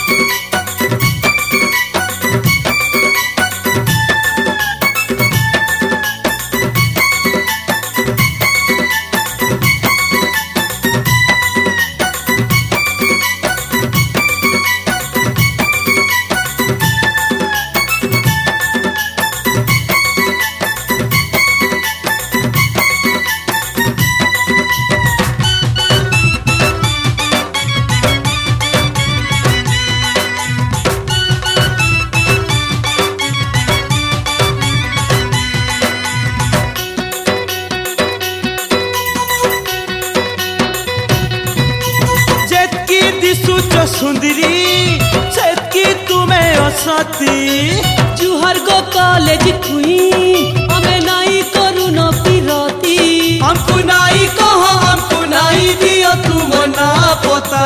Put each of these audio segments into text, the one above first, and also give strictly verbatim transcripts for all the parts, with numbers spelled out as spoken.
सुंदरी सेतकी तुम्हें असती जुहर गो कॉलेज क्वीन हमें नहीं करू न पिरती हमको नहीं कहो हमको नहीं दियो तुम ना पता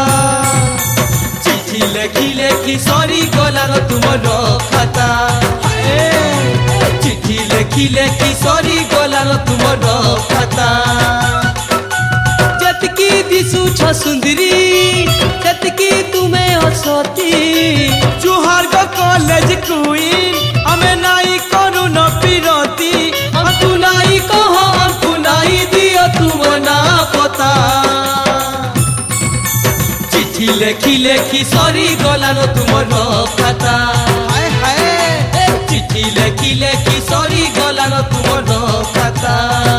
चिट्ठी लेखी लेखी सॉरी गलार तुम न खाता चिट्ठी लेखी लेखी सॉरी गलार तुम न खाता जतकी दिसु छ सुंदरी जतकी तुम्हें असती जुहर गो कॉलेज क्वीन हमें नहीं करू न पिरती हमको नहीं कहो हमको नहीं दियो तुम ना पता चिट्ठी लेखी लेखी सॉरी गलार तुम न खाता हाय हाय चिट्ठी लेखी लेखी सॉरी गलार तुम न खाता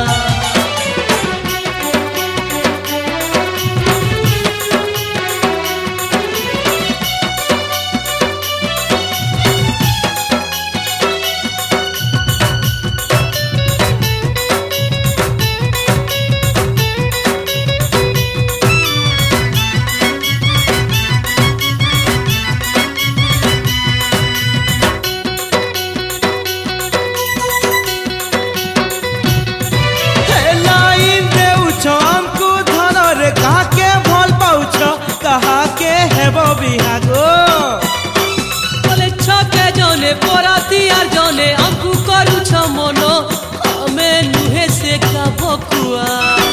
बिहागो बोले छके जने पराती आर जने हमकु करू छ मनो हमें नुहे से का बकुआ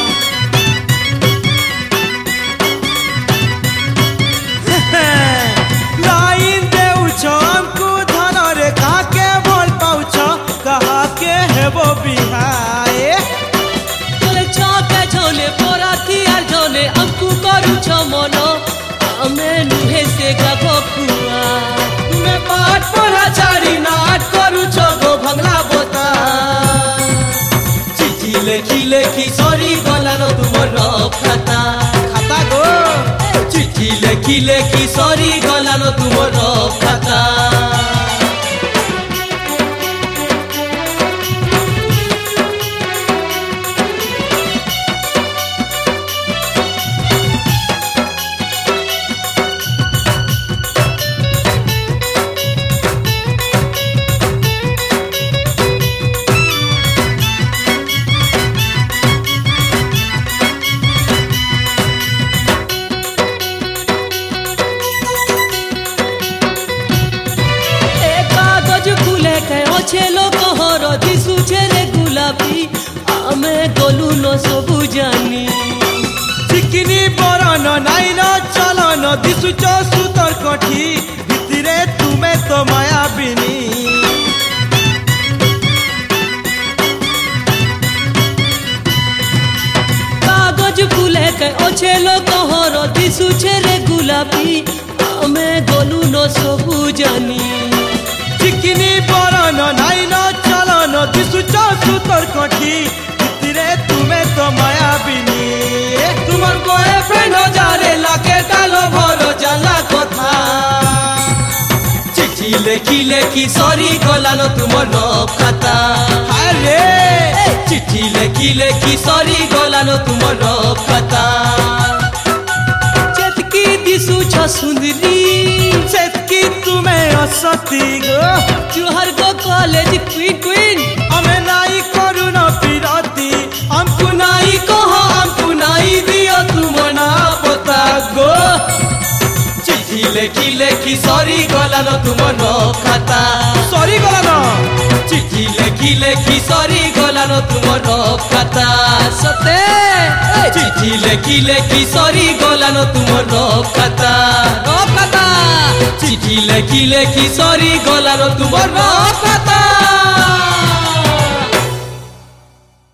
लाइन देउ छ हमकु धन रे का के बोल पाउ छ कहा के हेबो बिहाए बोले छके जने पराती आर जने हमकु करू छ मनो हमें नुहे से का बकुआ मैं पाठ पढ़ा चारी नाट करू छ गो भंगला बोता चिट्ठी लेखी लेखी सॉरी गलार तुम न खाता खाता गो चिट्ठी लेखी लेखी सॉरी गलार तुम न खाता छेलो कहर दिसु छेरे गुलाबी आमे गोलू न सबु जानी चिकनी बरन नाई न चलन दिसु छ सुतर कठी भितरे तुमे तो माया बिनी कागज फूले के ओ छेलो कहर दिसु छेरे गुलाबी आमे गोलू न सबु जानी चिकनी बरन नाई न चलन दिसु छ सुतर कठी भितरे तुमे तो माया बिनी तुमर बॉयफ्रेंड जारे लाके डालो भरो जाला कथा चिट्ठी लेखी लेखी सॉरी गलालो तुम न खाता अरे चिट्ठी लेखी लेखी सॉरी गलालो तुम न खाता जतकी दिसु छ सुंदरी सेतकी तुम्हें असती गो जुहर गो कॉलेज क्वीन क्वीन हमें नहीं करू न पिरती हमको नहीं कहो हमको नहीं दियो तुम ना पता गो चिट्ठी लेखी लेखी सॉरी गलालो तुम न खाता सॉरी गलालो चिट्ठी लेखी लेखी सॉरी गलालो तुम न खाता सते चिट्ठी लेखी लेखी सॉरी गलालो तुम न खाता न खाता চিঠি লেখি লেখি সরি গলার তোমার পাতা